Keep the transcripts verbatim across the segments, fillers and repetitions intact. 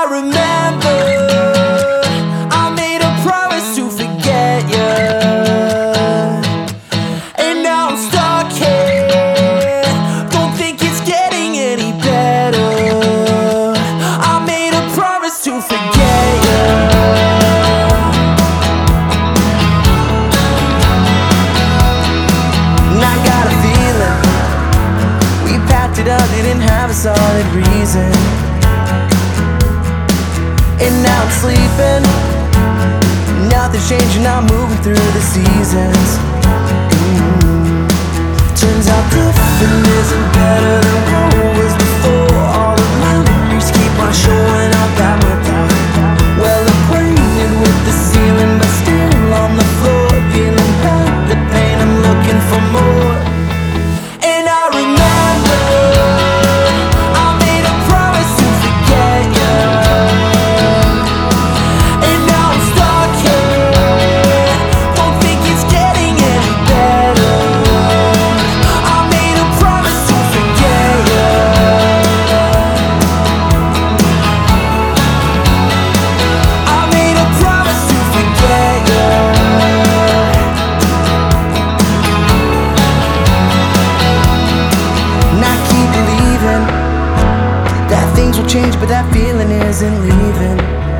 remember I made a promise to forget you, and now I'm stuck here. Don't think it's getting any better. I made a promise to forget you. And I got a feeling we packed it up, didn't have a solid reason. And now I'm sleeping, nothing's changing, I'm moving through the seasons. mm. Turns out different isn't better than what was before. All the memories keep on showing up at my door. Well acquainted with the ceiling, but still on the floor, feeling bad, the pain, I'm looking for more. And I remember I made a promise to forget you. Change, but that feeling isn't leaving.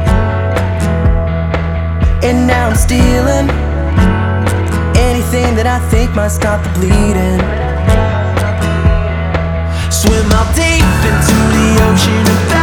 And now I'm stealing anything that I think might stop the bleeding. Swim out deep into the ocean of